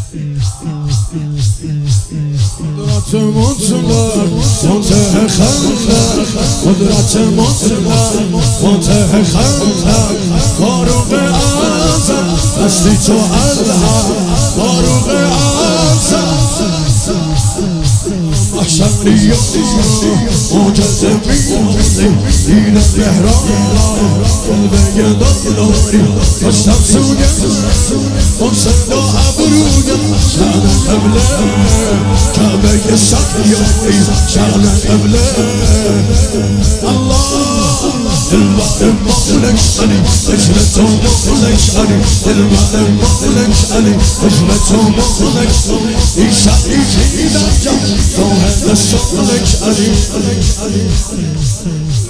قدرت مطلق منتهی خلق، قدرت مطلق منتهی خلق، فاروق اعظم هستی تو الحق، فاروق اعظم محشری مجذبی دین تهران قلبه داری داشتم سوگه حسین و ابرویم شعن قبله کعبه شقیاری شعن قبله الله الماء مالك علي اجلته مالك علي الماء مالك علي اجلته مالك يشعيك إذا جاء توهد الشمالك علي